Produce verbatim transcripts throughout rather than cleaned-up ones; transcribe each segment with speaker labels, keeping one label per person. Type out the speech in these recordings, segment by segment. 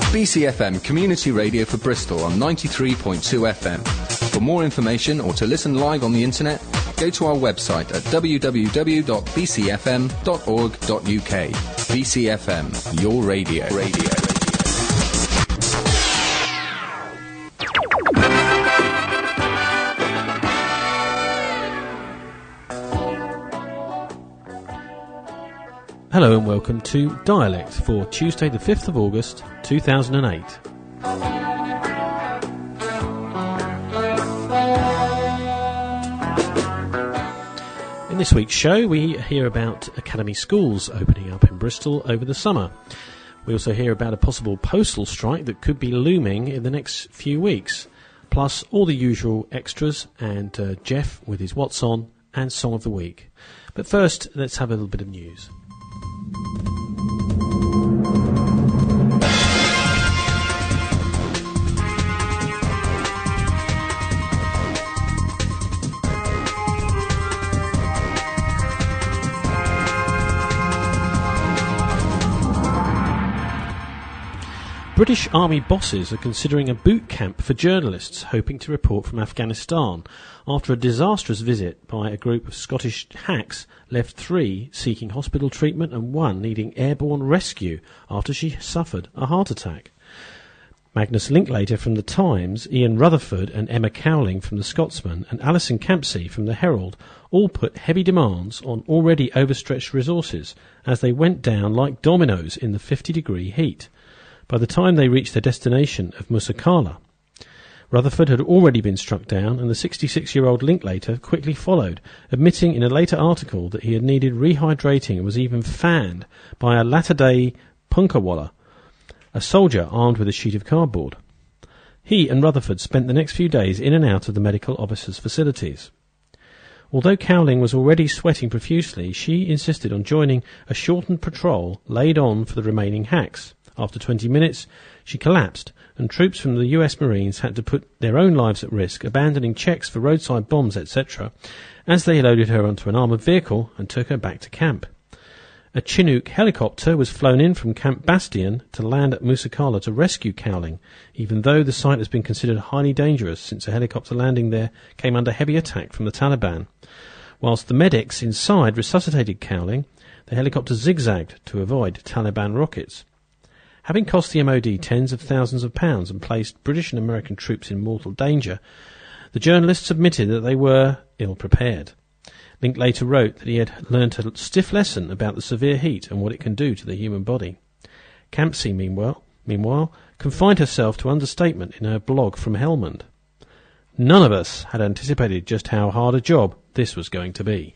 Speaker 1: B C F M Community Radio for Bristol on ninety-three point two F M. For more information or to listen live on the internet, go to our website at w w w dot b c f m dot org dot u k. B C F M, your radio. Radio.
Speaker 2: Hello and welcome to Dialect for Tuesday the fifth of August two thousand eight. In this week's show we hear about academy schools opening up in Bristol over the summer. We also hear about a possible postal strike that could be looming in the next few weeks, plus all the usual extras and uh, Jeff with his What's On and Song of the Week. But first, let's have a little bit of news. British Army bosses are considering a boot camp for journalists hoping to report from Afghanistan after a disastrous visit by a group of Scottish hacks left three seeking hospital treatment and one needing airborne rescue after she suffered a heart attack. Magnus Linklater from The Times, Ian Rutherford and Emma Cowling from The Scotsman and Alison Campsey from The Herald all put heavy demands on already overstretched resources as they went down like dominoes in the fifty degree heat. By the time they reached their destination of Musakala, Rutherford had already been struck down and the sixty-six-year-old Linklater quickly followed, admitting in a later article that he had needed rehydrating and was even fanned by a latter-day punkawalla, a soldier armed with a sheet of cardboard. He and Rutherford spent the next few days in and out of the medical officer's facilities. Although Cowling was already sweating profusely, she insisted on joining a shortened patrol laid on for the remaining hacks. After twenty minutes, she collapsed, and troops from the U S Marines had to put their own lives at risk, abandoning checks for roadside bombs, et cetera, as they loaded her onto an armoured vehicle and took her back to camp. A Chinook helicopter was flown in from Camp Bastion to land at Musakala to rescue Cowling, even though the site has been considered highly dangerous since a helicopter landing there came under heavy attack from the Taliban. Whilst the medics inside resuscitated Cowling, the helicopter zigzagged to avoid Taliban rockets. Having cost the M O D tens of thousands of pounds and placed British and American troops in mortal danger, the journalists admitted that they were ill-prepared. Linklater wrote that he had learnt a stiff lesson about the severe heat and what it can do to the human body. Campsey, meanwhile, meanwhile, confined herself to understatement in her blog from Helmand. None of us had anticipated just how hard a job this was going to be.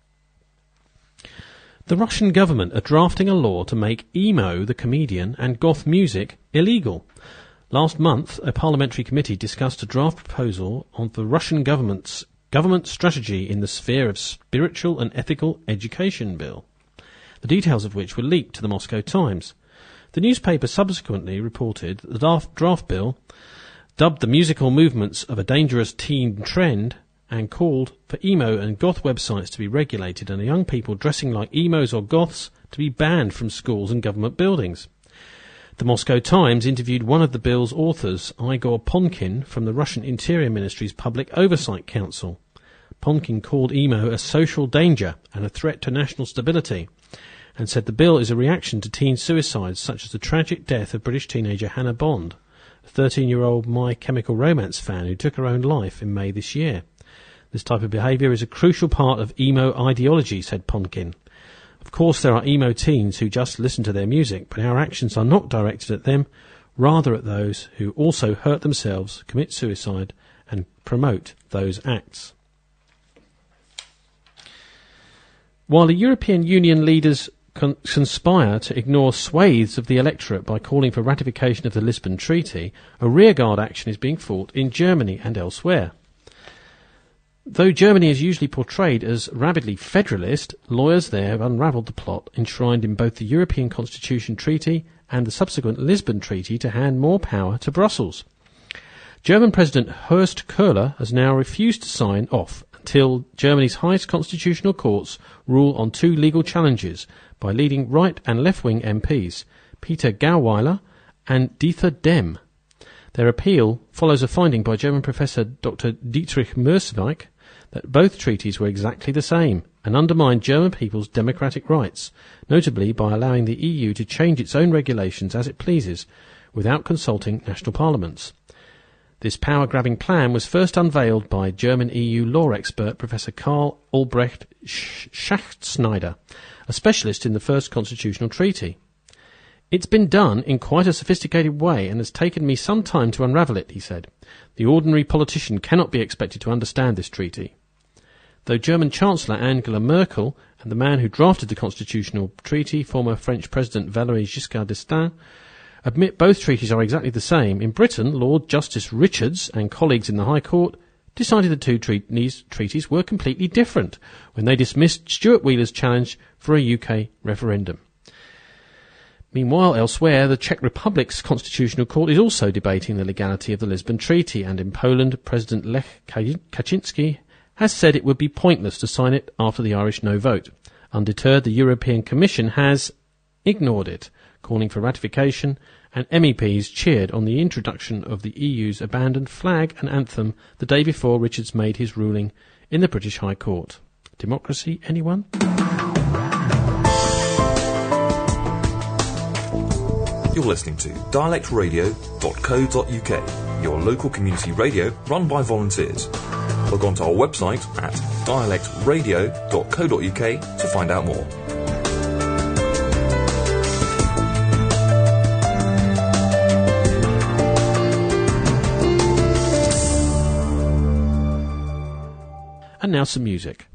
Speaker 2: The Russian government are drafting a law to make emo, the comedian, and goth music illegal. Last month, a parliamentary committee discussed a draft proposal on the Russian government's government strategy in the sphere of spiritual and ethical education bill, the details of which were leaked to the Moscow Times. The newspaper subsequently reported that the draft bill, dubbed the musical movements of a dangerous teen trend, and called for emo and goth websites to be regulated and young people dressing like emos or goths to be banned from schools and government buildings. The Moscow Times interviewed one of the bill's authors, Igor Ponkin, from the Russian Interior Ministry's Public Oversight Council. Ponkin called emo a social danger and a threat to national stability, and said the bill is a reaction to teen suicides such as the tragic death of British teenager Hannah Bond, a thirteen-year-old My Chemical Romance fan who took her own life in May this year. This type of behaviour is a crucial part of emo ideology, said Ponkin. Of course there are emo teens who just listen to their music, but our actions are not directed at them, rather at those who also hurt themselves, commit suicide, and promote those acts. While the European Union leaders con- conspire to ignore swathes of the electorate by calling for ratification of the Lisbon Treaty, a rearguard action is being fought in Germany and elsewhere. Though Germany is usually portrayed as rabidly federalist, lawyers there have unravelled the plot enshrined in both the European Constitution Treaty and the subsequent Lisbon Treaty to hand more power to Brussels. German President Horst Köhler has now refused to sign off until Germany's highest constitutional courts rule on two legal challenges by leading right and left-wing M Ps, Peter Gauweiler and Dieter Dem. Their appeal follows a finding by German professor Doctor Dietrich Merswijk that both treaties were exactly the same and undermined German people's democratic rights, notably by allowing the E U to change its own regulations as it pleases, without consulting national parliaments. This power-grabbing plan was first unveiled by German E U law expert Professor Karl Albrecht Schachtschneider, a specialist in the first constitutional treaty. "It's been done in quite a sophisticated way and has taken me some time to unravel it," he said. "The ordinary politician cannot be expected to understand this treaty." Though German Chancellor Angela Merkel and the man who drafted the constitutional treaty, former French President Valéry Giscard d'Estaing, admit both treaties are exactly the same, in Britain, Lord Justice Richards and colleagues in the High Court decided the two treaties, treaties were completely different when they dismissed Stuart Wheeler's challenge for a U K referendum. Meanwhile, elsewhere, the Czech Republic's Constitutional Court is also debating the legality of the Lisbon Treaty, and in Poland, President Lech Kaczynski has said it would be pointless to sign it after the Irish no vote. Undeterred, the European Commission has ignored it, calling for ratification, and M E Ps cheered on the introduction of the E U's abandoned flag and anthem the day before Richards made his ruling in the British High Court. Democracy, anyone?
Speaker 3: You're listening to dialect radio dot co dot U K, your local community radio run by volunteers. Log on to our website at dialect radio dot co dot U K to find out more.
Speaker 2: And now some music.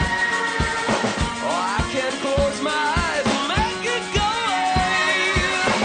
Speaker 4: Close my eyes and make it go away.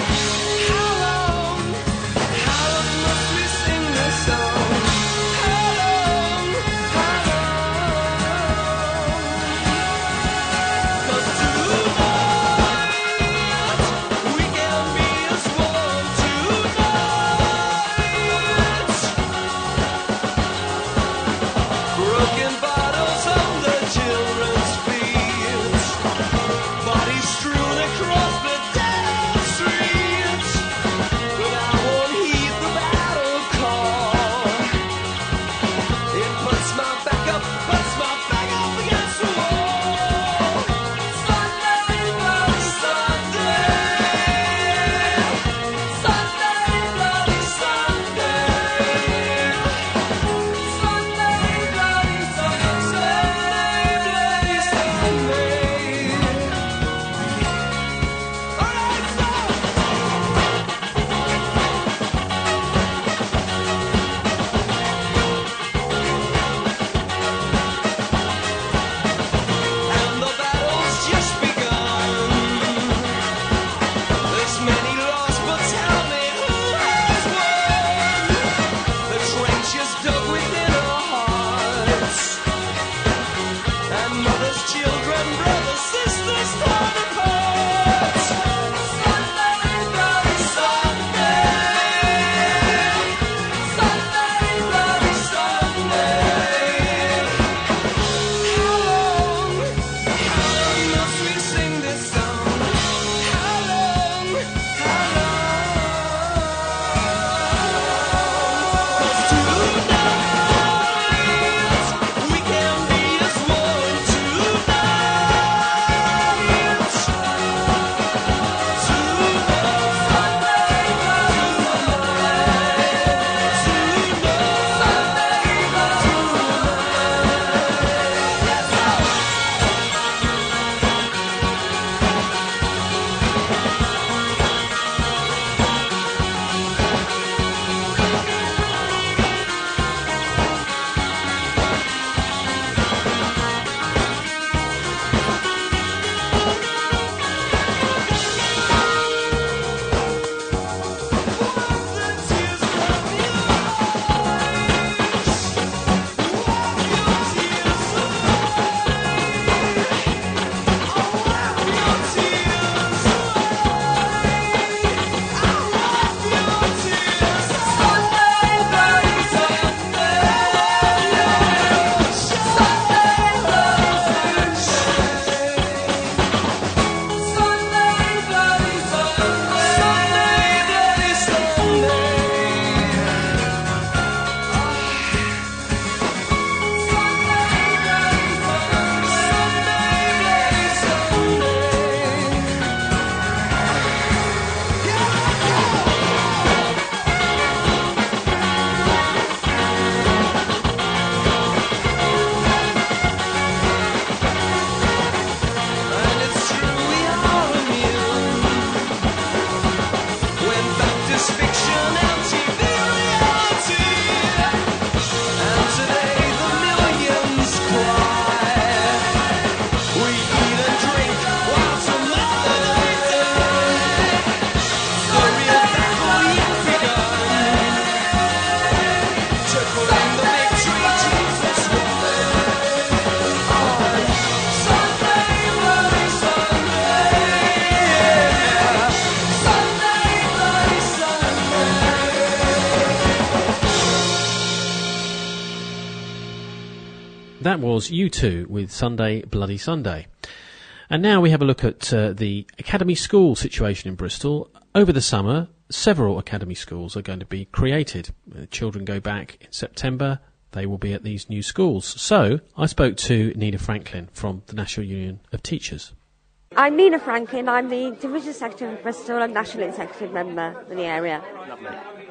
Speaker 2: That was U two with Sunday Bloody Sunday. And now we have a look at uh, the academy school situation in Bristol. Over the summer, several academy schools are going to be created. Uh, children go back in September. They will be at these new schools. So I spoke to Nina Franklin from the National Union of Teachers.
Speaker 4: I'm Nina Franklin. I'm the Division Secretary of Bristol and National Executive Member for the area.
Speaker 2: Lovely.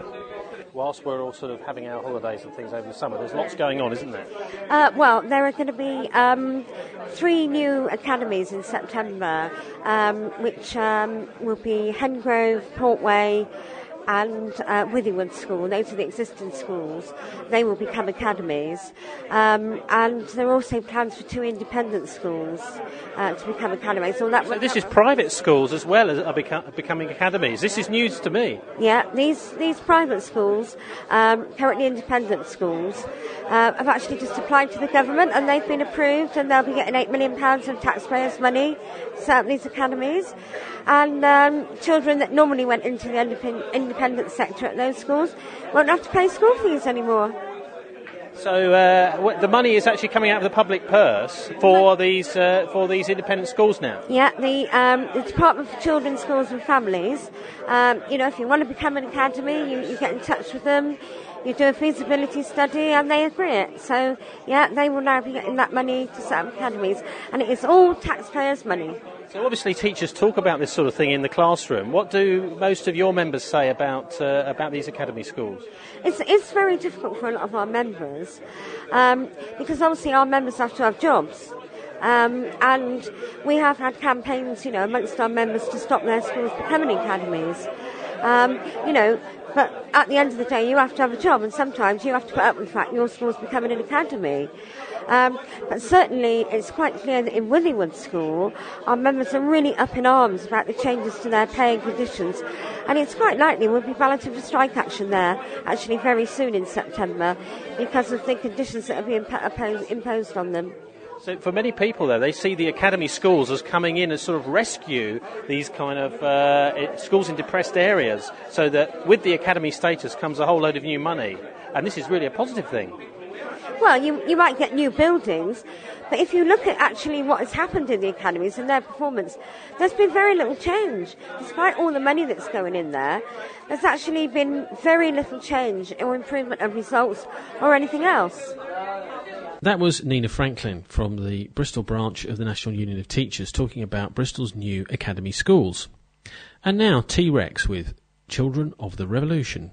Speaker 2: Whilst we're all sort of having our holidays and things over the summer, there's lots going on, isn't there?
Speaker 4: Uh, well, there are going to be um, three new academies in September, um, which um, will be Hengrove, Portway and uh, Withywood School. Those are the existing schools. They will become academies. Um, and there are also plans for two independent schools uh, to become academies. So, that
Speaker 2: so this is private schools as well as are beco- becoming academies. This is news to me.
Speaker 4: Yeah, these, these private schools, um, currently independent schools, uh, have actually just applied to the government and they've been approved and they'll be getting eight million pounds of taxpayers' money to set up these academies. And um, children that normally went into the independent, independent sector at those schools won't have to pay school fees anymore.
Speaker 2: So uh, what, the money is actually coming out of the public purse for these uh, for these independent schools now?
Speaker 4: Yeah, the, um, the Department for Children, Schools and Families, um, you know, if you want to become an academy, you, you get in touch with them, you do a feasibility study and they agree it. So, yeah, they will now be getting that money to set up academies. And it is all taxpayers' money.
Speaker 2: So obviously teachers talk about this sort of thing in the classroom. What do most of your members say about uh, about these academy schools?
Speaker 4: It's, it's very difficult for a lot of our members um, because obviously our members have to have jobs. Um, and we have had campaigns, you know, amongst our members to stop their schools becoming academies. Um, you know, but at the end of the day, you have to have a job, and sometimes you have to put up with the fact your school's becoming an academy. Um, but certainly, it's quite clear that in Withywood School, our members are really up in arms about the changes to their pay and conditions, and it's quite likely we'll be balloting for strike action there, actually very soon in September, because of the conditions that are being imposed, imposed on them.
Speaker 2: So for many people, though, they see the academy schools as coming in and sort of rescue these kind of uh, schools in depressed areas, so that with the academy status comes a whole load of new money. And this is really a positive thing.
Speaker 4: Well, you, you might get new buildings, but if you look at actually what has happened in the academies and their performance, there's been very little change. Despite all the money that's going in there, there's actually been very little change or improvement of results or anything else.
Speaker 2: That was Nina Franklin from the Bristol branch of the National Union of Teachers talking about Bristol's new academy schools. And now T-Rex with Children of the Revolution.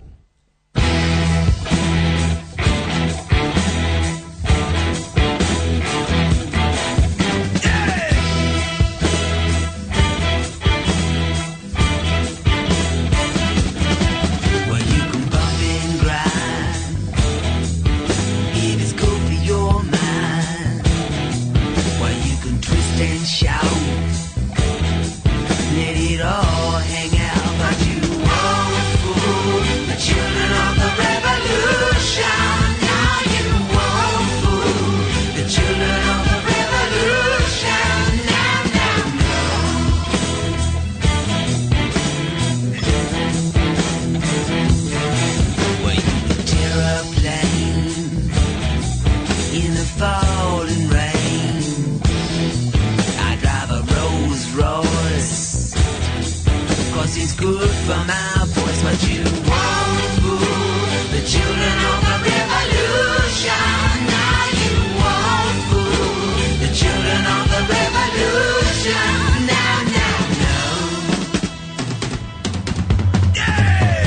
Speaker 5: It's good for my voice, but you won't fool the children of the revolution. Now you won't fool the children of the revolution. Now, now, no. Yeah!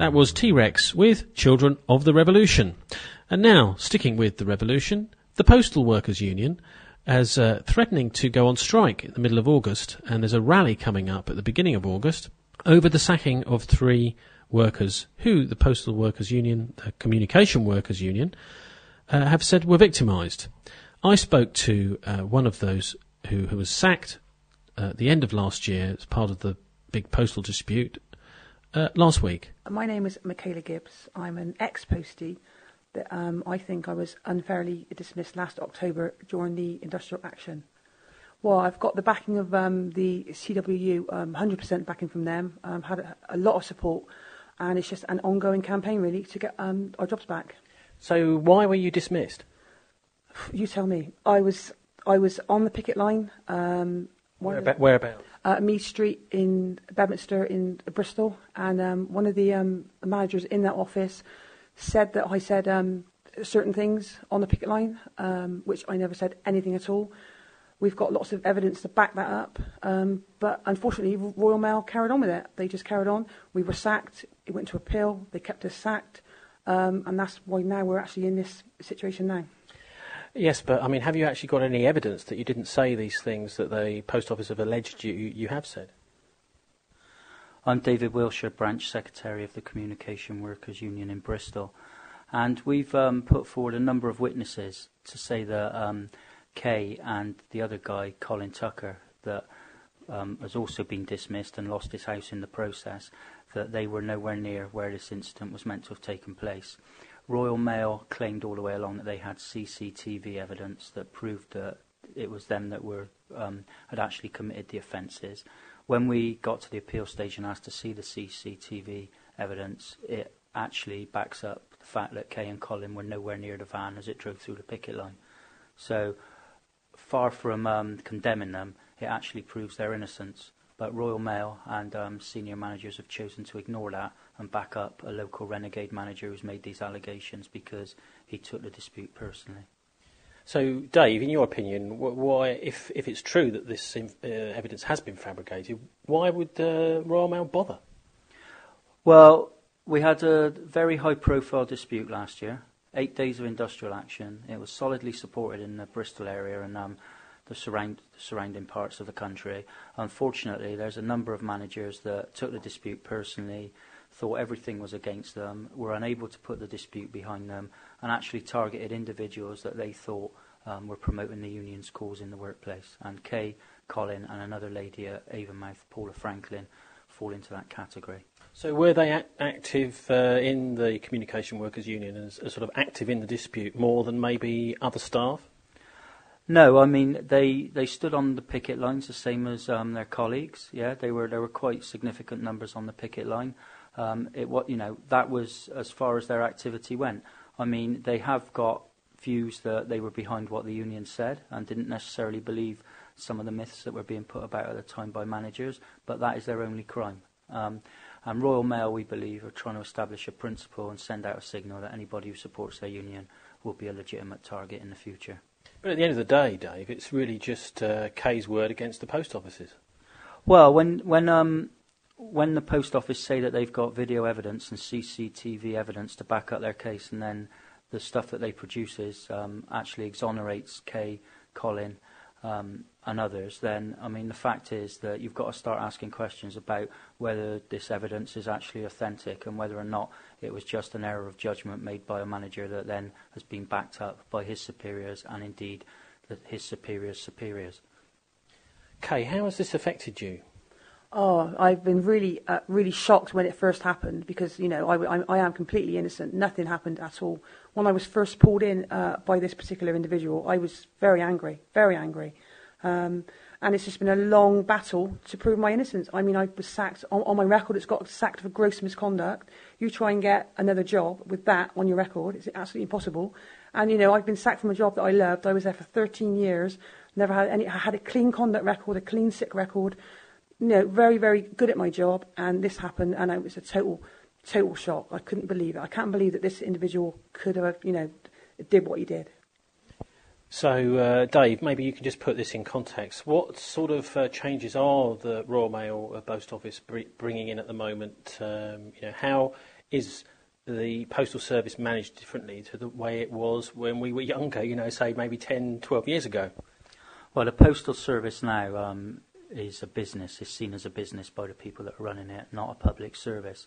Speaker 2: That was T-Rex with Children of the Revolution. And now, sticking with the revolution, the Postal Workers Union is uh, threatening to go on strike in the middle of August, and there's a rally coming up at the beginning of August over the sacking of three workers who the Postal Workers Union, the Communication Workers Union, uh, have said were victimised. I spoke to uh, one of those who, who was sacked uh, at the end of last year as part of the big postal dispute uh, last week.
Speaker 6: My name is Michaela Gibbs. I'm an ex-postie that um, I think I was unfairly dismissed last October during the industrial action. Well, I've got the backing of um, the C W U, um, one hundred percent backing from them. I've um, had a, a lot of support, and it's just an ongoing campaign, really, to get um, our jobs back.
Speaker 2: So why were you dismissed?
Speaker 6: You tell me. I was I was on the picket line. Um,
Speaker 2: Whereabout? Whereabout?
Speaker 6: Uh, Mead Street in Bedminster in Bristol, and um, one of the um, managers in that office said that I said um, certain things on the picket line, um, which I never said anything at all. We've got lots of evidence to back that up, um, but unfortunately Royal Mail carried on with it. They just carried on. We were sacked. It went to appeal. They kept us sacked, um, and that's why now we're actually in this situation now.
Speaker 2: Yes, but I mean, have you actually got any evidence that you didn't say these things that the Post Office have alleged you you have said?
Speaker 7: I'm David Wilshire, Branch Secretary of the Communication Workers Union in Bristol, and we've um, put forward a number of witnesses to say that um, Kay and the other guy, Colin Tucker, that um, has also been dismissed and lost his house in the process, that they were nowhere near where this incident was meant to have taken place. Royal Mail claimed all the way along that they had C C T V evidence that proved that it was them that were um, had actually committed the offences. When we got to the appeal stage and asked to see the C C T V evidence, it actually backs up the fact that Kay and Colin were nowhere near the van as it drove through the picket line. So, far from um, condemning them, it actually proves their innocence. But Royal Mail and um, senior managers have chosen to ignore that and back up a local renegade manager who's made these allegations because he took the dispute personally.
Speaker 2: So, Dave, in your opinion, wh- why, if if it's true that this uh, evidence has been fabricated, why would uh, Royal Mail bother?
Speaker 7: Well, we had a very high-profile dispute last year, eight days of industrial action. It was solidly supported in the Bristol area and um, the, surround, the surrounding parts of the country. Unfortunately, there's a number of managers that took the dispute personally, thought everything was against them, were unable to put the dispute behind them, and actually targeted individuals that they thought um, were promoting the union's cause in the workplace. And Kay, Colin, and another lady at Avonmouth, Paula Franklin, fall into that category.
Speaker 2: So were they a- active uh, in the Communication Workers Union, as, as sort of active in the dispute more than maybe other staff?
Speaker 7: No, I mean they, they stood on the picket lines the same as um, their colleagues. Yeah, they were there were quite significant numbers on the picket line. Um, it what you know that was as far as their activity went. I mean they have got views that they were behind what the union said and didn't necessarily believe some of the myths that were being put about at the time by managers, but that is their only crime. Um, and Royal Mail, we believe, are trying to establish a principle and send out a signal that anybody who supports their union will be a legitimate target in the future.
Speaker 2: But at the end of the day, Dave, it's really just uh, Kay's word against the post offices.
Speaker 7: Well, when when um, when the post office say that they've got video evidence and C C T V evidence to back up their case, and then the stuff that they produce is, um, actually exonerates Kay, Colin, um, and others, then, I mean, the fact is that you've got to start asking questions about whether this evidence is actually authentic and whether or not it was just an error of judgment made by a manager that then has been backed up by his superiors and indeed the, his superiors' superiors.
Speaker 2: Kay, how has this affected you?
Speaker 6: Oh, I've been really, uh, really shocked when it first happened because, you know, I, I, I am completely innocent. Nothing happened at all. When I was first pulled in uh, by this particular individual, I was very angry, very angry. Um, and it's just been a long battle to prove my innocence. I mean, I was sacked, on, on my record it's got sacked for gross misconduct. You try and get another job with that on your record, it's absolutely impossible. And, you know, I've been sacked from a job that I loved. I was there for thirteen years, never had any, I had a clean conduct record, a clean sick record. You know, very, very good at my job, and this happened, and it was a total, total shock. I couldn't believe it. I can't believe that this individual could have, you know, did what he did.
Speaker 2: So, uh, Dave, maybe you can just put this in context. What sort of uh, changes are the Royal Mail uh, Post Office br- bringing in at the moment? Um, you know, how is the postal service managed differently to the way it was when we were younger, you know, say maybe ten, twelve years ago?
Speaker 7: Well, the postal service now um, is a business, is seen as a business by the people that are running it, not a public service.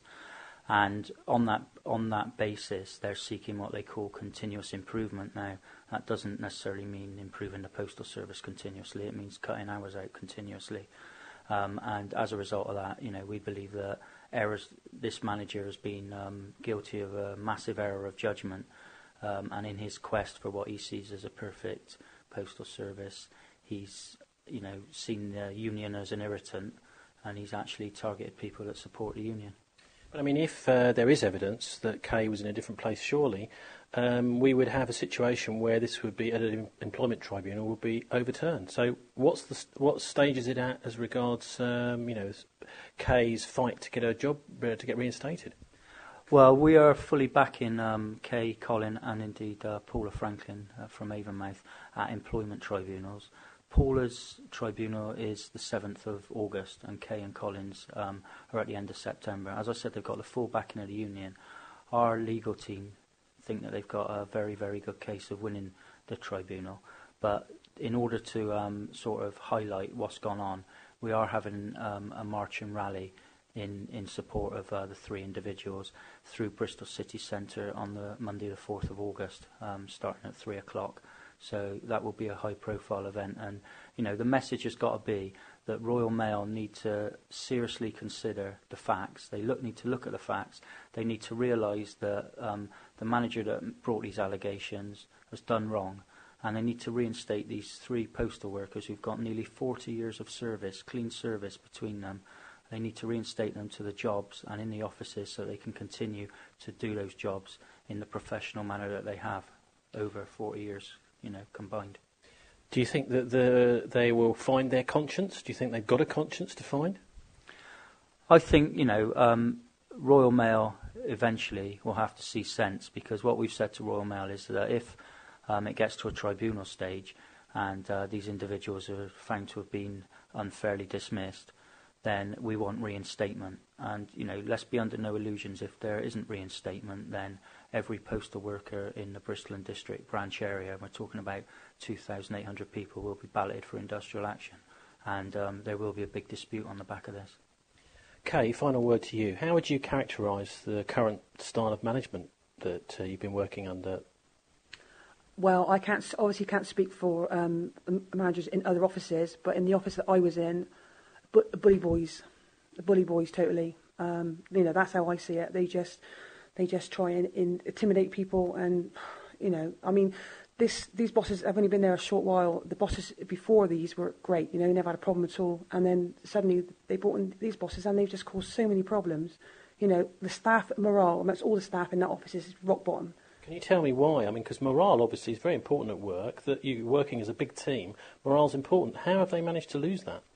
Speaker 7: And on that on that basis, they're seeking what they call continuous improvement now. That doesn't necessarily mean improving the postal service continuously. It means cutting hours out continuously. Um, and as a result of that, you know, we believe that errors. This manager has been um, guilty of a massive error of judgment, um, and in his quest for what he sees as a perfect postal service, he's, you know, seen the union as an irritant, and he's actually targeted people that support the union.
Speaker 2: But I mean, if uh, there is evidence that Kay was in a different place, surely um, we would have a situation where this would be at an employment tribunal would be overturned. So, what's the what stage is it at as regards, um, you know, Kay's fight to get a job uh, to get reinstated?
Speaker 7: Well, we are fully backing um, Kay, Colin, and indeed uh, Paula Franklin uh, from Avonmouth at employment tribunals. Paula's tribunal is the seventh of August, and Kay and Colin's um, are at the end of September. As I said, they've got the full backing of the union. Our legal team think that they've got a very, very good case of winning the tribunal. But in order to um, sort of highlight what's gone on, we are having um, a march and rally in, in support of uh, the three individuals through Bristol City Centre on the Monday the fourth of August, um, starting at three o'clock. So that will be a high-profile event, and you know the message has got to be that Royal Mail need to seriously consider the facts. They look need to look at the facts. They need to realise that um, the manager that brought these allegations has done wrong, and they need to reinstate these three postal workers who've got nearly forty years of service, clean service between them. They need to reinstate them to the jobs and in the offices so they can continue to do those jobs in the professional manner that they have over forty years. You know, combined.
Speaker 2: Do you think that the, they will find their conscience? Do you think they've got a conscience to find?
Speaker 7: I think, you know, um, Royal Mail eventually will have to see sense, because what we've said to Royal Mail is that if um, it gets to a tribunal stage and uh, these individuals are found to have been unfairly dismissed, then we want reinstatement. And, you know, let's be under no illusions, if there isn't reinstatement, then every postal worker in the Bristol and District branch area, we're talking about two thousand eight hundred people, will be balloted for industrial action. And um, there will be a big dispute on the back of this.
Speaker 2: Kay, final word to you. How would you characterise the current style of management that uh, you've been working under?
Speaker 6: Well, I can't obviously can't speak for um, managers in other offices, but in the office that I was in, bu- bully boys, the bully boys totally. Um, you know, that's how I see it. They just they just try and in, intimidate people, and you know, I mean, this these bosses have only been there a short while. The bosses before these were great, you know, never had a problem at all, and then suddenly they brought in these bosses, and they've just caused so many problems. You know, the staff morale amongst all the staff in that office is rock bottom.
Speaker 2: Can you tell me why? I mean, because morale obviously is very important at work, that you're working as a big team, morale's important. How have they managed to lose that?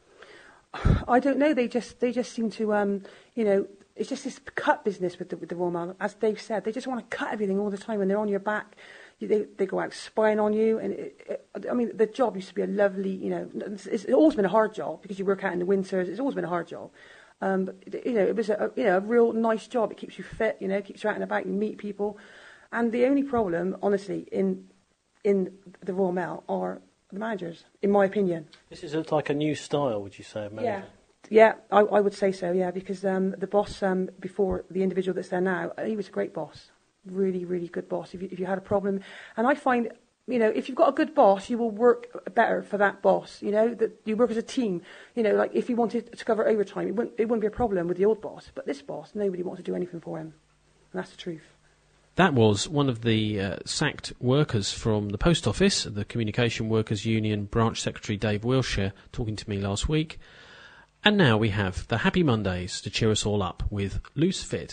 Speaker 6: I don't know. They just they just seem to, um, you know, it's just this cut business with the, with the Royal Mail. As Dave said, they just want to cut everything all the time when they're on your back. You, they, they go out spying on you. And it, it, I mean, the job used to be a lovely, you know, it's, it's always been a hard job because you work out in the winters. It's always been a hard job. Um, but, you know, it was a, you know, a real nice job. It keeps you fit, you know, keeps you out and about, you meet people. And the only problem, honestly, in in the Royal Mail are the managers, in my opinion.
Speaker 2: This is a, like a new style, would you say, of manager?
Speaker 6: Yeah, yeah, I, I would say so, yeah, because um, the boss um, before the individual that's there now, he was a great boss, really, really good boss. If you, if you had a problem, and I find, you know, if you've got a good boss, you will work better for that boss, you know, that you work as a team. You know, like if you wanted to cover overtime, it wouldn't, it wouldn't be a problem with the old boss, but this boss, nobody wants to do anything for him, and that's the truth.
Speaker 2: That was one of the uh, sacked workers from the post office, the Communication Workers Union branch secretary Dave Wilshire, talking to me last week. And now we have the Happy Mondays to cheer us all up with Loose Fit.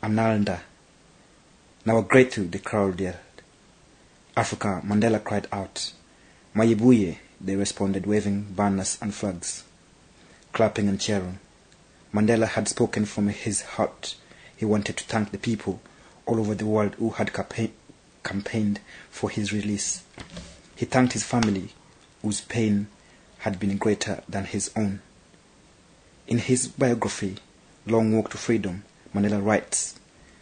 Speaker 8: Amnalanda. Now grateful, the crowd yelled. Africa, Mandela cried out. Mayibuye, they responded, waving banners and flags, clapping and cheering. Mandela had spoken from his heart. He wanted to thank the people all over the world who had campa- campaigned for his release. He thanked his family, whose pain had been greater than his own. In his biography, Long Walk to Freedom, Mandela writes,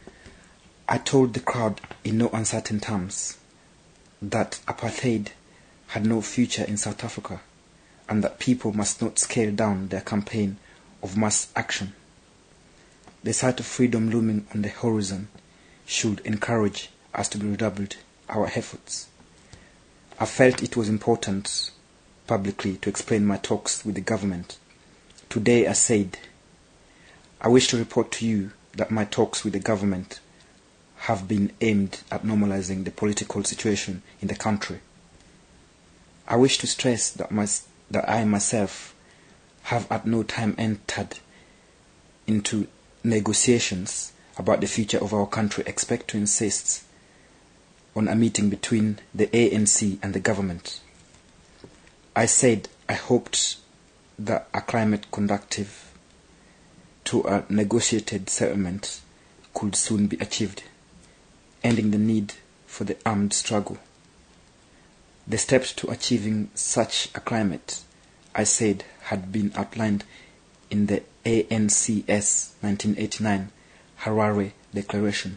Speaker 8: I told the crowd in no uncertain terms that apartheid had no future in South Africa and that people must not scale down their campaign of mass action. The sight of freedom looming on the horizon should encourage us to be redoubled our efforts. I felt it was important publicly to explain my talks with the government. Today I said, I wish to report to you that my talks with the government have been aimed at normalizing the political situation in the country. I wish to stress that, my, that I myself have at no time entered into negotiations about the future of our country, expect to insist on a meeting between the A N C and the government. I said I hoped that a climate conducive to a negotiated settlement could soon be achieved, ending the need for the armed struggle. The steps to achieving such a climate, I said, had been outlined in the A N C S nineteen eighty-nine Harare Declaration.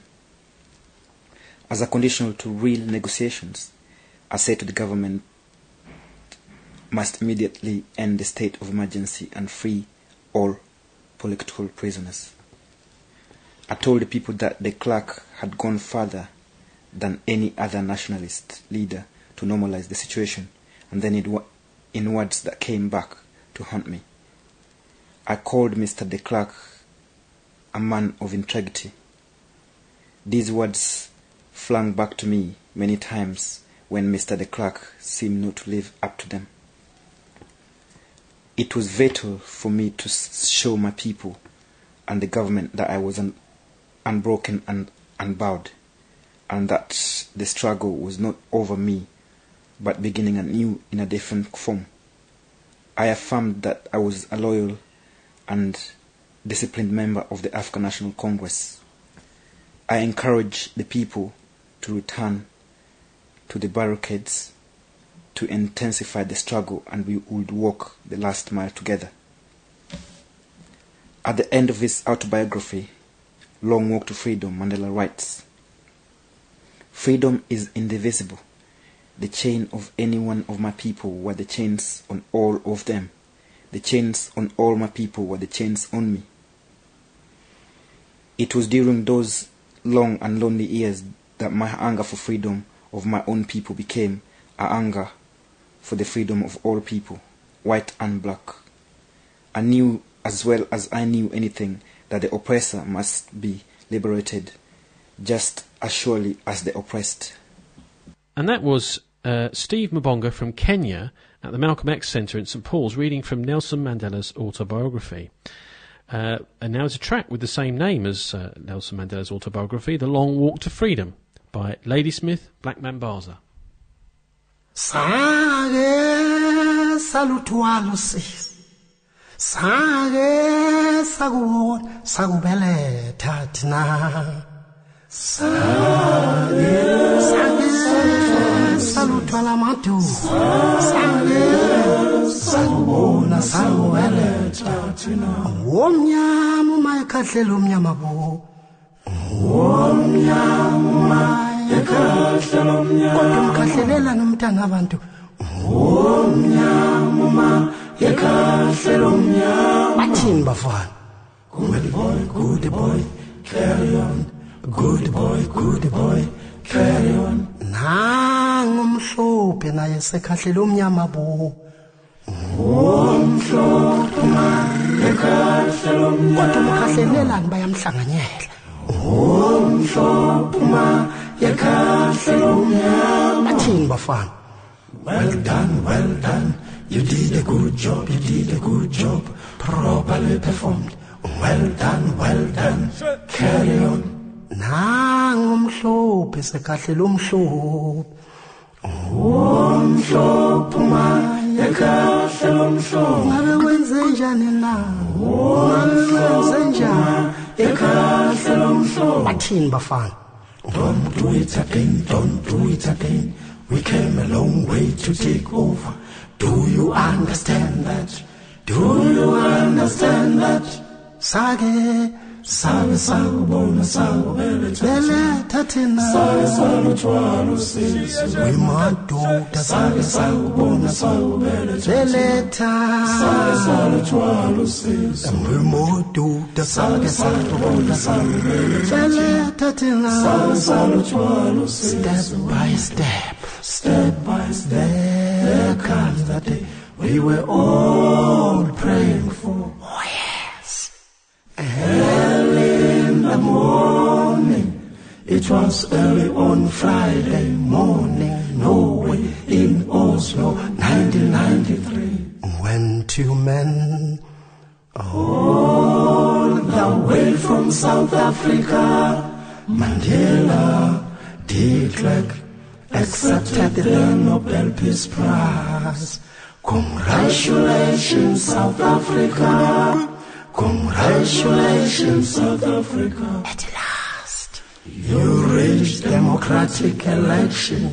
Speaker 8: As a conditional to real negotiations, I said to the government must immediately end the state of emergency and free all political prisoners. I told the people that de Klerk had gone further than any other nationalist leader to normalize the situation, and then it wa- in words that came back to haunt me. I called Mister de Klerk a man of integrity. These words flung back to me many times when Mister de Klerk seemed not to live up to them. It was vital for me to show my people and the government that I was un- unbroken and unbowed, and that the struggle was not over me, but beginning anew in a different form. I affirmed that I was a loyal and disciplined member of the African National Congress. I encouraged the people to return to the barricades to intensify the struggle, and we would walk the last mile together. At the end of his autobiography, Long Walk to Freedom, Mandela writes, freedom is indivisible. The chain of any one of my people were the chains on all of them. The chains on all my people were the chains on me. It was during those long and lonely years that my anger for freedom of my own people became an anger for the freedom of all people, white and black. I knew as well as I knew anything that the oppressor must be liberated just as surely as the oppressed.
Speaker 2: And that was uh, Steve Mabonga from Kenya at the Malcolm X Centre in St Paul's, reading from Nelson Mandela's autobiography. Uh, and now it's a track with the same name as uh, Nelson Mandela's autobiography, The Long Walk to Freedom, by Ladysmith Black Mambaza.
Speaker 9: Sage salutwalo sis, sage sagu sagubeletha thina, sage sage salutwala matu, sage sagubona sagubeletha thina. Womnyama mayekhahlelo mnyama bo, womnyama kodwa mkhahlelela nomntana abantu omnyama yekhahlelo omnyama bathini bafana good boy good boy carry on good boy good boy carry on nangu mhlophe naye sekhahlelo omnyama bo omhlophe yekhahlelo omnyama kodwa mkhahlelelani bayamhlanganyela omhlophe yekhahlelo omnyama bathini bafana. Well done, well done, you did a good job, you did a good job, properly performed. Well done, well done, carry on. nangumhlophe sekahlela umhlophe umhlophe uma ekahlela umhlophe ngabe wenze njani na ngabe wenze njani ekahlela umhlophe bathini bafana don't do it again don't do it again we came a long way to take over do you understand that do you understand that sake Sake sakubona sakubele beletha thina sake saluthwalo sisi wimadoda sake sakubona sakubele beletha sake saluthwalo sisi wimadoda sake sakubona sakubele beletha thina sake saluthwalo sisi step by step step by step there comes that day we were all praying for oh yes early in the morning, it was early on Friday morning, Norway in Oslo, nineteen ninety-three. When two men, all the way from South Africa, Mandela, de Klerk, accepted the Nobel Peace Prize. Congratulations, South Africa. Congratulations, South Africa. At last, you reached democratic election.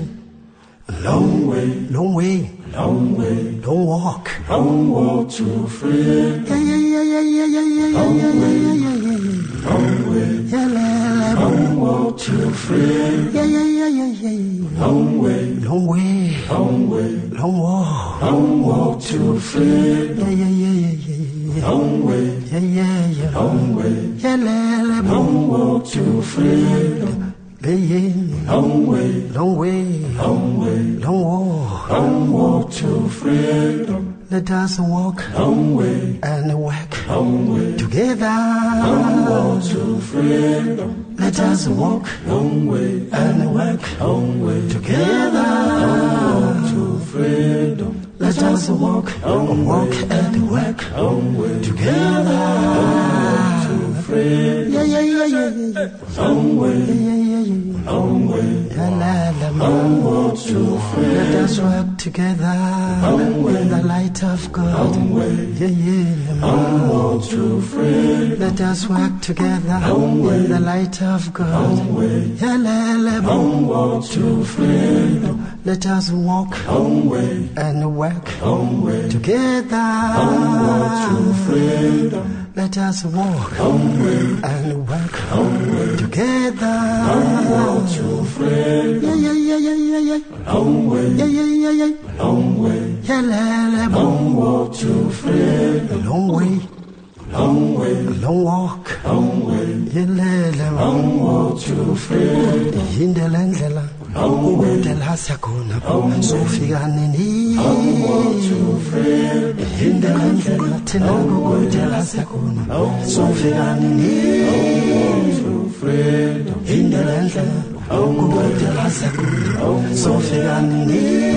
Speaker 9: Long way, long way, long way, long walk, long walk to freedom. Yeah, yeah, yeah, yeah, yeah, yeah, yeah, yeah, yeah, yeah, yeah, yeah. Long way, yeah, long walk to freedom. Yeah, yeah, yeah, yeah, yeah, yeah. Long way, long way, long way, long walk, long walk to freedom. Yeah, yeah, yeah, yeah, yeah. Long way, yeah, yeah, yeah. Long way, yeah, long walk to freedom. Yeah, yeah. Long way, long way, long way, long walk, long walk to freedom. Let us walk long way and walk long way together. Long walk to freedom. Let us walk long way and walk long way together. Long walk to freedom. Let us walk long walk and walk long way together. Long walk to freedom. Yeah yeah yeah yeah yeah. Long way. Yeah yeah yeah yeah. Long way. La la la. Long walk to freedom. Let us walk together. Long way. In the light of God. Long way. Yeah yeah. Long walk to freedom. Let us walk together. Long way. In the light of God. Long way. Yeah la la. Long walk to freedom. Let us walk long way and walk long way together. Long walk to freedom. Let us walk long way and walk long way together. Long walk to freedom. Yeah yeah yeah yeah yeah yeah. Long way. Yeah yeah yeah yeah. Long way. Yeah la la. Long walk to freedom. Long way. Long way, long walk, long way, yelela, long walk to freedom. Yindela ndlela, ukudela sakhona, sofika nini. Long walk to freedom. Yindela ndlela, thina ukudela sakhona, sofika nini. Long walk to freedom. Yindela ndlela, ukudela sakhona, sofika nini.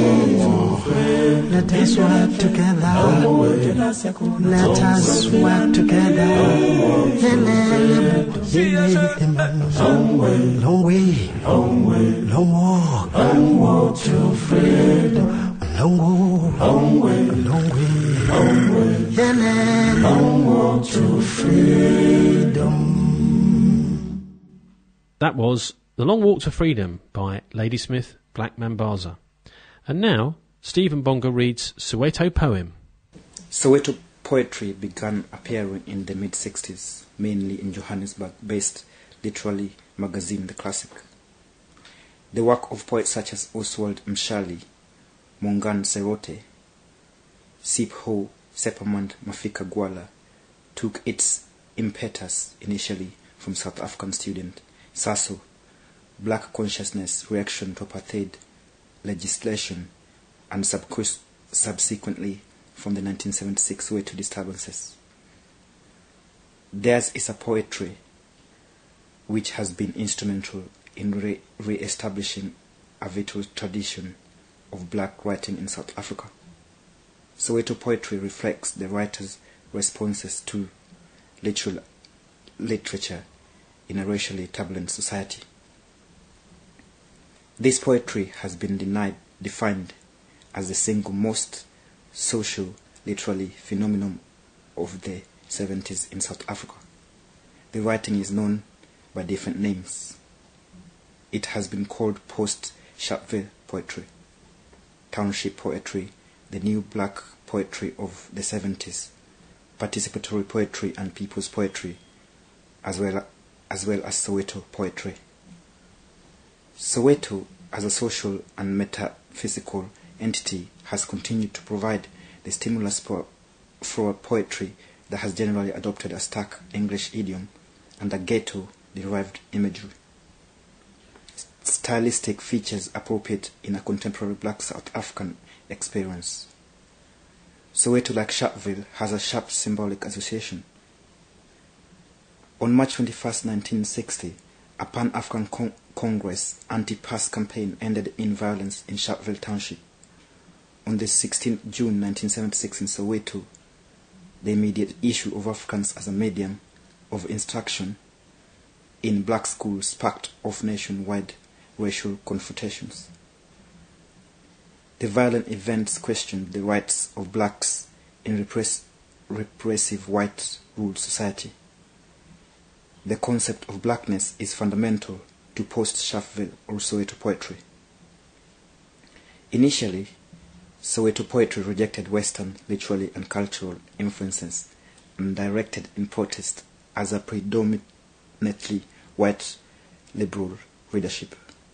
Speaker 9: Let us work together. Let us work together. Long way, long way, long way, long walk, long walk to freedom. Long walk, long way, long way, long way, long walk to freedom.
Speaker 2: That was The Long Walk to Freedom by Ladysmith Black Mambaza. And now Stephen Bonga reads Soweto Poem.
Speaker 8: Soweto poetry began appearing in the mid-sixties, mainly in Johannesburg-based literary magazine The Classic. The work of poets such as Oswald Mshali, Mongan Serote, Sipho Sepamand Mafika Gwala took its impetus initially from South African student SASO, Black Consciousness Reaction to Apartheid Legislation, and subqu- subsequently from the nineteen seventy-six Soweto disturbances. Theirs is a poetry which has been instrumental in re- re-establishing a vital tradition of black writing in South Africa. Soweto poetry reflects the writer's responses to literal literature in a racially turbulent society. This poetry has been denied, defined as the single most social literary phenomenon of the seventies in South Africa. The writing is known by different names. It has been called post-Sharpeville poetry, township poetry, the new black poetry of the seventies, participatory poetry and people's poetry, as well as well as Soweto poetry. Soweto, as a social and metaphysical entity, has continued to provide the stimulus for, for poetry that has generally adopted a stark English idiom and a ghetto-derived imagery. Stylistic features appropriate in a contemporary black South African experience. Soweto, like Sharpeville, has a sharp symbolic association. On March twenty-first, nineteen sixty, a Pan-African Con- Congress anti-pass campaign ended in violence in Sharpeville Township. On the sixteenth of June nineteen seventy-six in Soweto, the immediate issue of Africans as a medium of instruction in black schools sparked off nationwide racial confrontations. The violent events questioned the rights of blacks in repress- repressive white-ruled society. The concept of blackness is fundamental to post-Sharpeville or Soweto poetry. Initially, Soweto poetry rejected Western literary and cultural influences and directed in protest as a predominantly white liberal readership.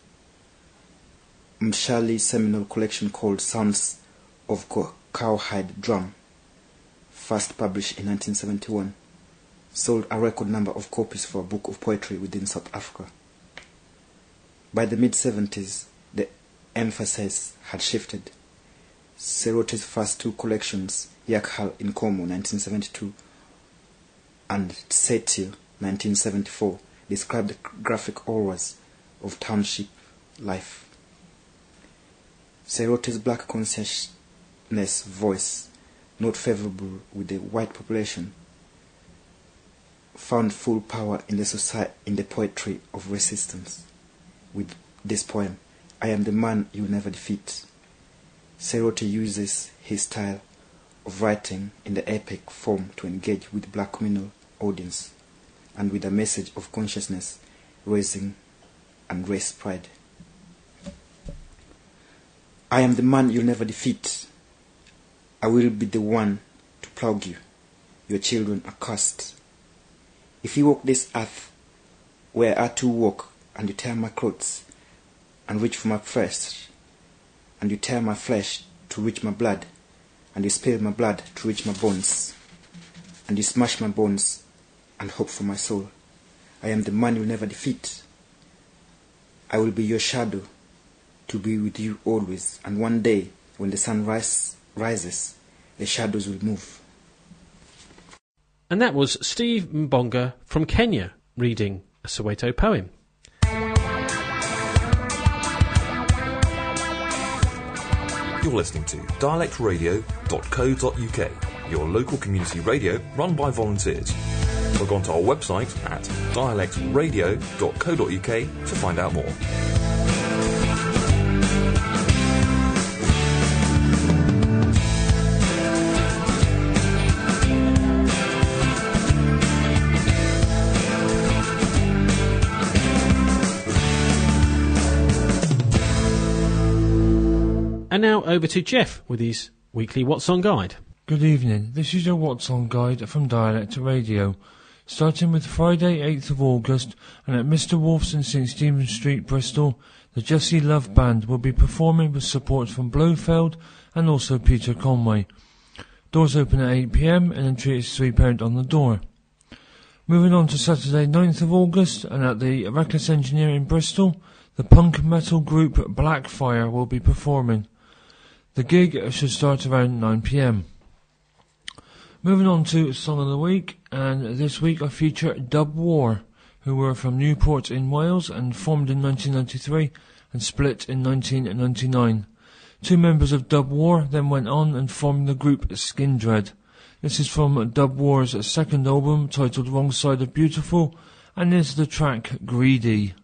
Speaker 8: Mshali's seminal collection called Sounds of Cowhide Drum, first published in nineteen seventy-one, sold a record number of copies for a book of poetry within South Africa. By the mid-seventies, the emphasis had shifted. Serote's first two collections, Yakhal in Como, nineteen seventy-two, and Tsetil, nineteen seventy-four, described the graphic horrors of township life. Serote's black consciousness voice, not favorable with the white population, found full power in the society, in the poetry of resistance. With this poem, I am the man you never defeat, Serote uses his style of writing in the epic form to engage with the black communal audience and with a message of consciousness raising and race pride. I am the man you'll never defeat. I will be the one to plague you. Your children are cursed. If you walk this earth where I too walk, and you tear my clothes and reach for my flesh, and you tear my flesh to reach my blood, and you spill my blood to reach my bones, and you smash my bones and hope for my soul, I am the man you'll never defeat. I will be your shadow, to be with you always, and one day, when the sun rise, rises, the shadows will move.
Speaker 2: And that was Steve Mbonga from Kenya reading a Soweto poem.
Speaker 3: You're listening to dialect radio dot co dot uk, your local community radio run by volunteers. Log on to our website at dialect radio dot co dot uk to find out more.
Speaker 2: And now over to Jeff with his weekly What's On Guide.
Speaker 10: Good evening, this is your What's On Guide from Dialect Radio. Starting with Friday eighth of August, and at Mister Wolf's in St Stephen Street, Bristol, the Jesse Love Band will be performing with support from Blofeld and also Peter Conway. Doors open at eight p m and entry is three pounds on the door. Moving on to Saturday ninth of August, and at the Reckless Engineer in Bristol, the punk metal group Blackfire will be performing. The gig should start around nine p m. Moving on to Song of the Week, and this week I feature Dub War, who were from Newport in Wales and formed in nineteen ninety-three and split in nineteen ninety-nine. Two members of Dub War then went on and formed the group Skindred. This is from Dub War's second album titled Wrong Side of Beautiful, and is the track Greedy.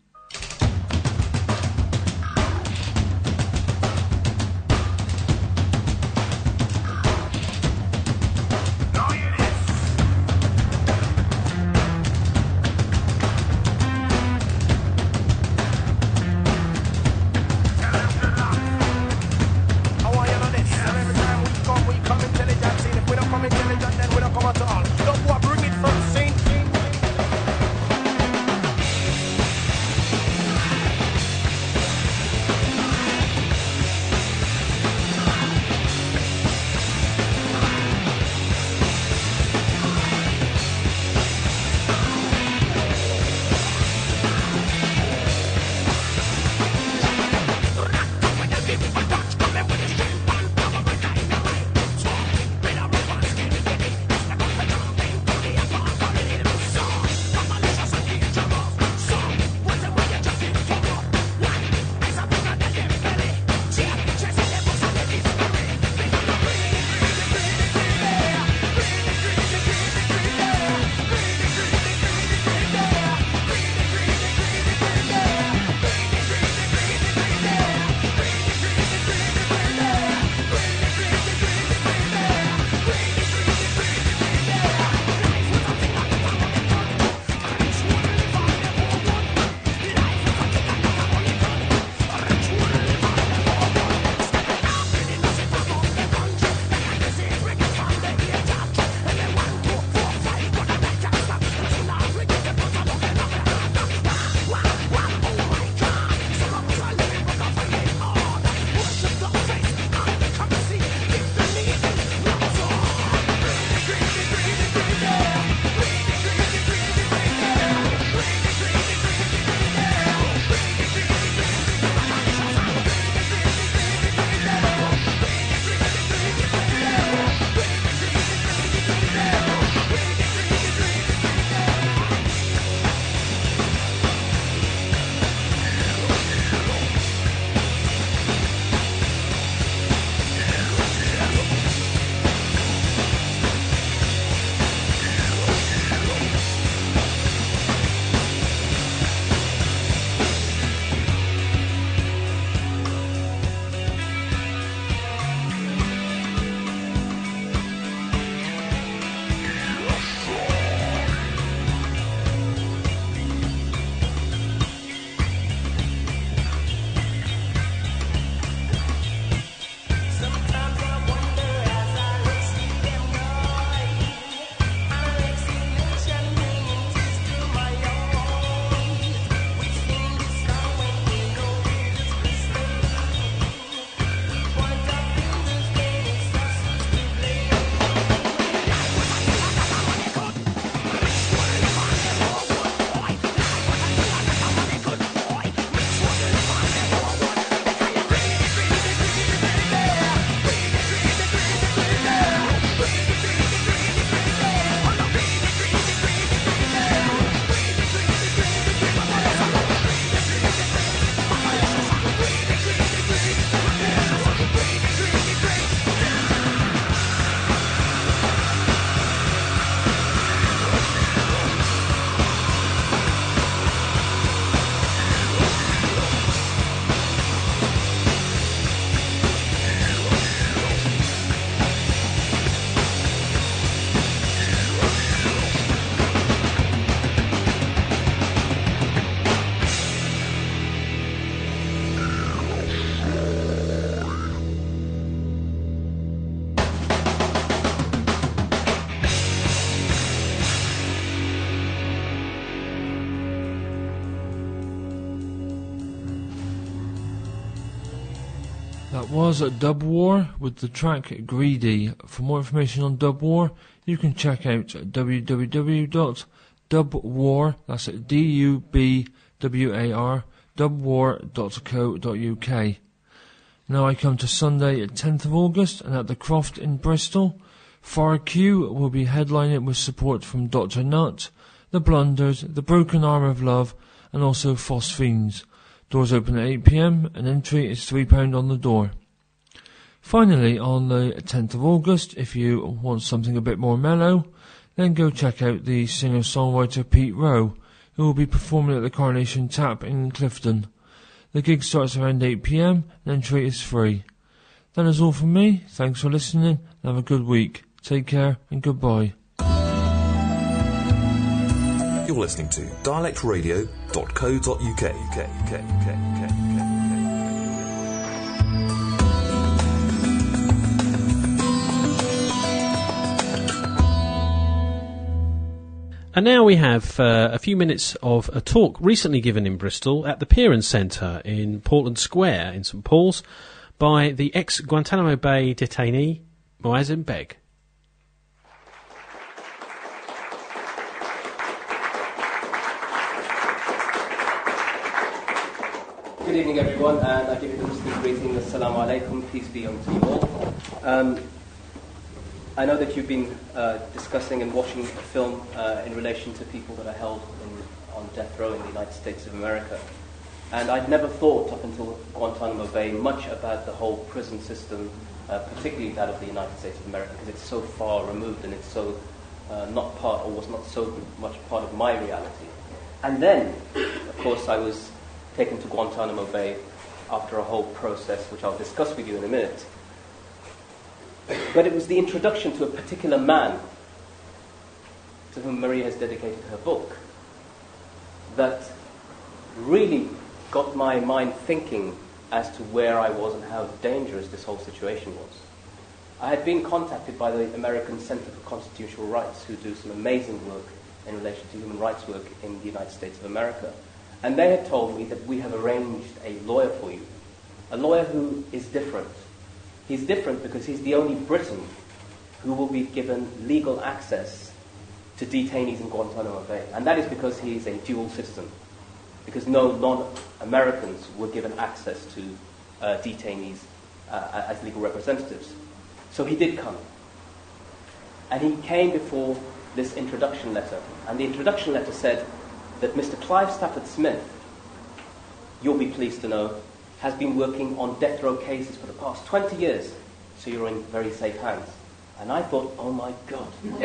Speaker 10: That was Dub War with the track Greedy. For more information on Dub War, you can check out w w w dot dub war, that's D U B W A R, dubwar dot co dot U K. Now I come to Sunday, tenth of August, and at the Croft in Bristol, Far Q will be headlining with support from Doctor Nutt, The Blunders, The Broken Arm of Love, and also Phosphenes. Doors open at eight p m and entry is three pounds on the door. Finally, on the tenth of August, if you want something a bit more mellow, then go check out the singer-songwriter Pete Rowe, who will be performing at the Coronation Tap in Clifton. The gig starts around eight p m and entry is free. That is all from me. Thanks for listening and have a good week. Take care and goodbye.
Speaker 3: You're listening to dialect radio dot co dot uk.
Speaker 2: And now we have uh, a few minutes of a talk recently given in Bristol at the Pearson Centre in Portland Square in St Paul's by the ex-Guantanamo Bay detainee Moazzam Begg.
Speaker 11: Good evening, everyone, and I give you the Muslim greeting, Assalamu alaikum, peace be unto you all. Um, I know that you've been uh, discussing and watching a film uh, in relation to people that are held in, on death row in the United States of America. And I'd never thought up until Guantanamo Bay much about the whole prison system, uh, particularly that of the United States of America, because it's so far removed and it's so uh, not part, or was not so much part of my reality. And then, of course, I was taken to Guantanamo Bay after a whole process, which I'll discuss with you in a minute. But it was the introduction to a particular man to whom Maria has dedicated her book that really got my mind thinking as to where I was and how dangerous this whole situation was. I had been contacted by the American Center for Constitutional Rights, who do some amazing work in relation to human rights work in the United States of America. And they had told me that we have arranged a lawyer for you, a lawyer who is different. He's different because he's the only Briton who will be given legal access to detainees in Guantanamo Bay. And that is because he's a dual citizen, because no non-Americans were given access to uh, detainees uh, as legal representatives. So he did come. And he came before this introduction letter. And the introduction letter said that Mister Clive Stafford Smith, you'll be pleased to know, has been working on death row cases for the past twenty years, so you're in very safe hands. And I thought, oh my God.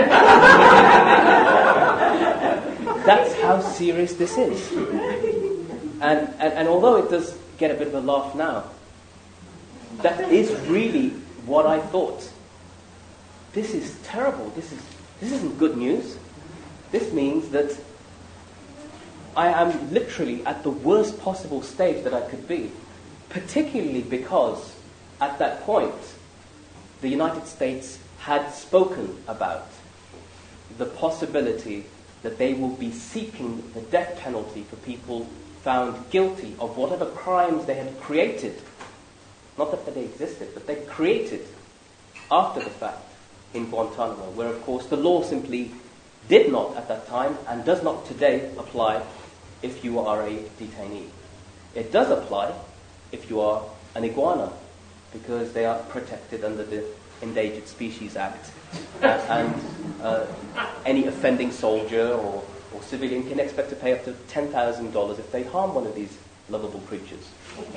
Speaker 11: That's how serious this is. And, and, and although it does get a bit of a laugh now, that is really what I thought. This is terrible. This is this isn't good news. This means that I am literally at the worst possible stage that I could be. Particularly because, at that point, the United States had spoken about the possibility that they will be seeking the death penalty for people found guilty of whatever crimes they had created. Not that they existed, but they created after the fact in Guantanamo, where, of course, the law simply did not at that time and does not today apply if you are a detainee. It does apply if you are an iguana, because they are protected under the Endangered Species Act, uh, and uh, any offending soldier or, or civilian can expect to pay up to ten thousand dollars if they harm one of these lovable creatures.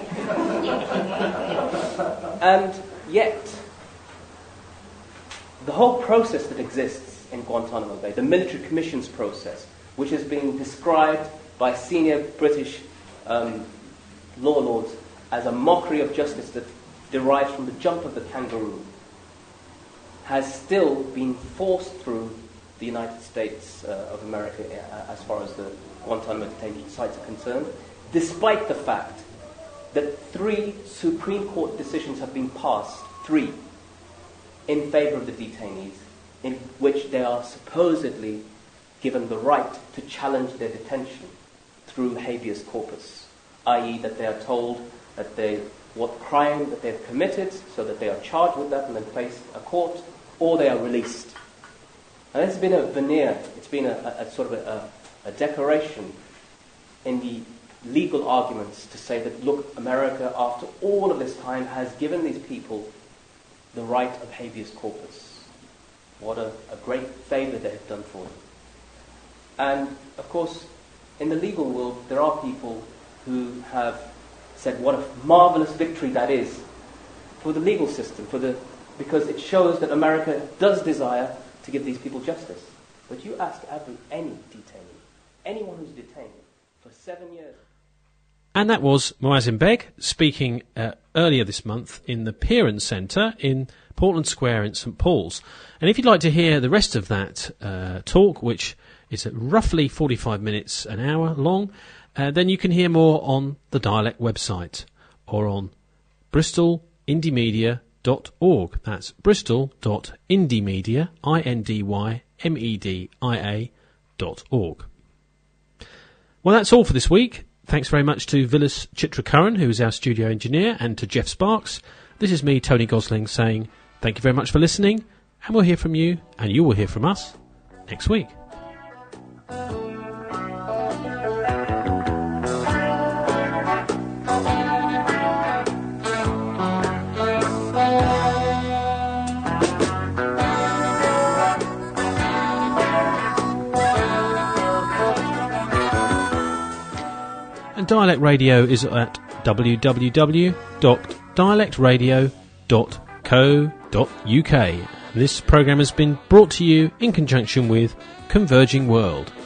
Speaker 11: And yet, the whole process that exists in Guantanamo Bay, the military commissions process, which has been described by senior British um, law lords as a mockery of justice that derives from the jump of the kangaroo, has still been forced through the United States uh, of America uh, as far as the Guantanamo detention sites are concerned, despite the fact that three Supreme Court decisions have been passed, three, in favor of the detainees, in which they are supposedly given the right to challenge their detention through habeas corpus, that is that they are told that they, what crime that they've committed, so that they are charged with that and then placed a court, or they are released. And it's been a veneer, it's been a, a, a sort of a, a decoration in the legal arguments to say that, look, America, after all of this time, has given these people the right of habeas corpus. What a, a great favour they have done for them. And, of course, in the legal world, there are people who have said what a marvellous victory that is for the legal system, for the because it shows that America does desire to give these people justice. But you ask every, any detainee, anyone who's detained for seven years.
Speaker 2: And that was Muazzin Beg speaking uh, earlier this month in the Pearson Centre in Portland Square in St Paul's. And if you'd like to hear the rest of that uh, talk, which is at roughly forty-five minutes an hour long, uh, then you can hear more on the Dialect website or on bristol indie media dot org. That's bristol dot indiemedia, I N D Y M E D I A dot org. Well, that's all for this week. Thanks very much to Vilas Chitrakaran, who is our studio engineer, and to Jeff Sparks. This is me, Tony Gosling, saying thank you very much for listening, and we'll hear from you, and you will hear from us next week. Dialect Radio is at w w w dot dialect radio dot co dot u k. This programme has been brought to you in conjunction with Converging World.